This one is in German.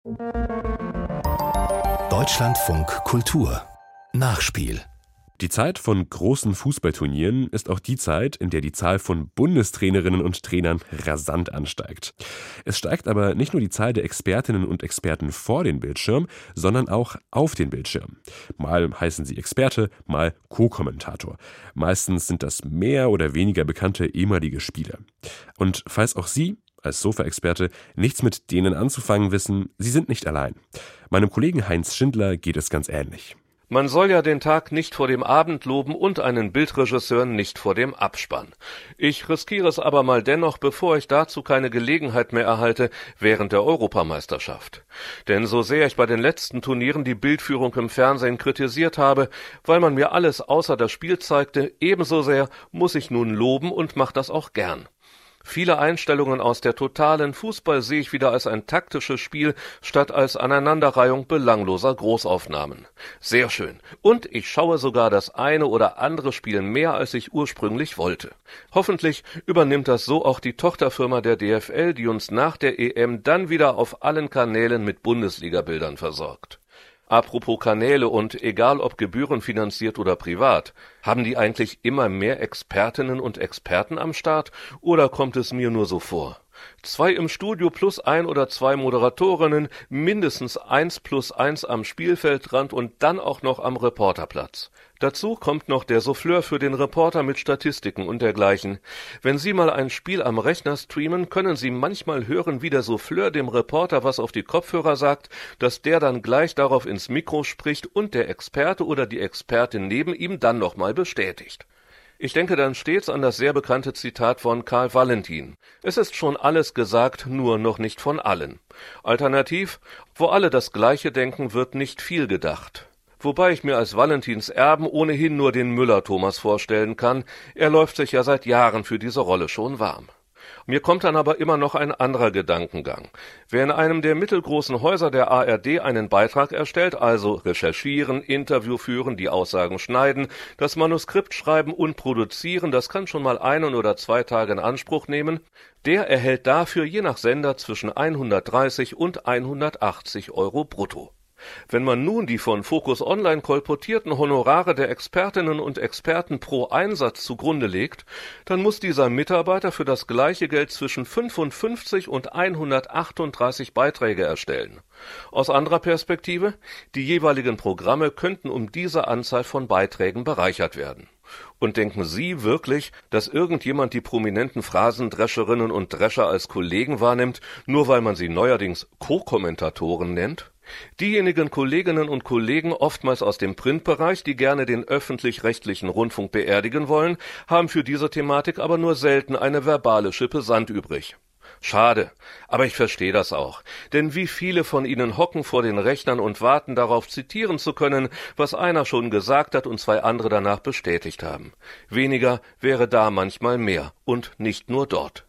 Deutschlandfunk Kultur Nachspiel. Die Zeit von großen Fußballturnieren ist auch die Zeit, in der die Zahl von Bundestrainerinnen und Trainern rasant ansteigt. Es steigt aber nicht nur die Zahl der Expertinnen und Experten vor den Bildschirm, sondern auch auf den Bildschirm. Mal heißen sie Experte, mal Co-Kommentator. Meistens sind das mehr oder weniger bekannte ehemalige Spieler. Und falls auch Sie als Sofa-Experte nichts mit denen anzufangen wissen, Sie sind nicht allein. Meinem Kollegen Heinz Schindler geht es ganz ähnlich. Man soll ja den Tag nicht vor dem Abend loben und einen Bildregisseur nicht vor dem Abspann. Ich riskiere es aber mal dennoch, bevor ich dazu keine Gelegenheit mehr erhalte, während der Europameisterschaft. Denn so sehr ich bei den letzten Turnieren die Bildführung im Fernsehen kritisiert habe, weil man mir alles außer das Spiel zeigte, ebenso sehr muss ich nun loben und mache das auch gern. Viele Einstellungen aus der totalen Fußball sehe ich wieder als ein taktisches Spiel statt als Aneinanderreihung belangloser Großaufnahmen. Sehr schön. Und ich schaue sogar das eine oder andere Spiel mehr, als ich ursprünglich wollte. Hoffentlich übernimmt das so auch die Tochterfirma der DFL, die uns nach der EM dann wieder auf allen Kanälen mit Bundesliga-Bildern versorgt. Apropos Kanäle und egal ob gebührenfinanziert oder privat, haben die eigentlich immer mehr Expertinnen und Experten am Start oder kommt es mir nur so vor? 2 im Studio plus 1 oder 2 Moderatorinnen, mindestens 1 plus 1 am Spielfeldrand und dann auch noch am Reporterplatz. Dazu kommt noch der Souffleur für den Reporter mit Statistiken und dergleichen. Wenn Sie mal ein Spiel am Rechner streamen, können Sie manchmal hören, wie der Souffleur dem Reporter was auf die Kopfhörer sagt, dass der dann gleich darauf ins Mikro spricht und der Experte oder die Expertin neben ihm dann nochmal bestätigt. Ich denke dann stets an das sehr bekannte Zitat von Karl Valentin. Es ist schon alles gesagt, nur noch nicht von allen. Alternativ, wo alle das Gleiche denken, wird nicht viel gedacht. Wobei ich mir als Valentins Erben ohnehin nur den Müller-Thomas vorstellen kann, er läuft sich ja seit Jahren für diese Rolle schon warm. Mir kommt dann aber immer noch ein anderer Gedankengang. Wer in einem der mittelgroßen Häuser der ARD einen Beitrag erstellt, also recherchieren, Interview führen, die Aussagen schneiden, das Manuskript schreiben und produzieren, das kann schon mal 1 oder 2 Tage in Anspruch nehmen, der erhält dafür je nach Sender zwischen 130 und 180 € brutto. Wenn man nun die von Focus Online kolportierten Honorare der Expertinnen und Experten pro Einsatz zugrunde legt, dann muss dieser Mitarbeiter für das gleiche Geld zwischen 55 und 138 Beiträge erstellen. Aus anderer Perspektive, die jeweiligen Programme könnten um diese Anzahl von Beiträgen bereichert werden. Und denken Sie wirklich, dass irgendjemand die prominenten Phrasendrescherinnen und Drescher als Kollegen wahrnimmt, nur weil man sie neuerdings Co-Kommentatoren nennt? Diejenigen Kolleginnen und Kollegen, oftmals aus dem Printbereich, die gerne den öffentlich-rechtlichen Rundfunk beerdigen wollen, haben für diese Thematik aber nur selten eine verbale Schippe Sand übrig. Schade, aber ich verstehe das auch, denn wie viele von ihnen hocken vor den Rechnern und warten darauf, zitieren zu können, was einer schon gesagt hat und 2 andere danach bestätigt haben. Weniger wäre da manchmal mehr und nicht nur dort.